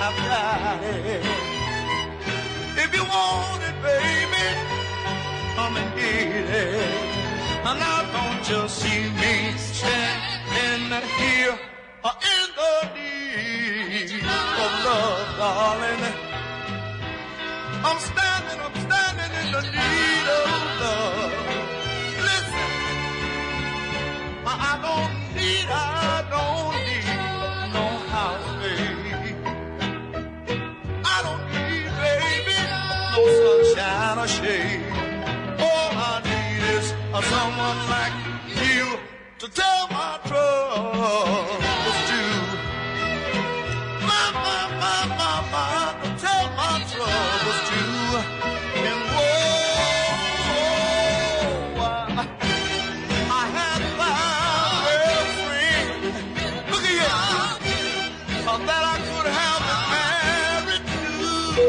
I've got it. If you want it, baby, come and get it. And now don't you see me standing here in the need of love, darling. I'm standing in the need of love. Listen, I don't need no house, baby. I don't need, baby, no sunshine or shade. All I need is someone like you to tell my troubles to. My, to tell my troubles to. And whoa, I had found a friend. Look at you, that I could have been married to.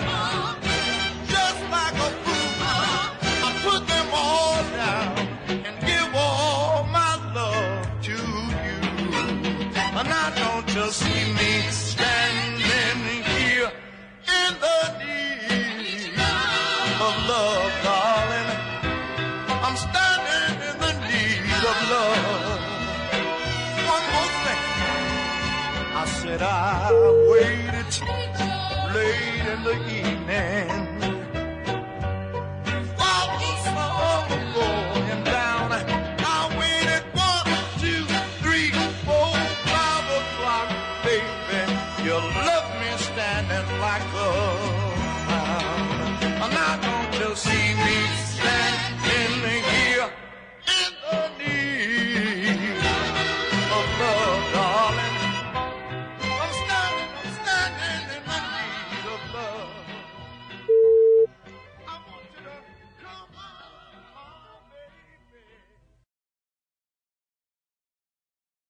Just like a fool, I put them all down and give all my love to you. And now don't you see me standing here in the need of love, darling. I'm standing in the need of love. One more thing. I said I waited late in the evening while the sun was going down. I waited 1, 2, 3, 4, 5 o'clock, baby. You left me standing like a clown. Now don't you see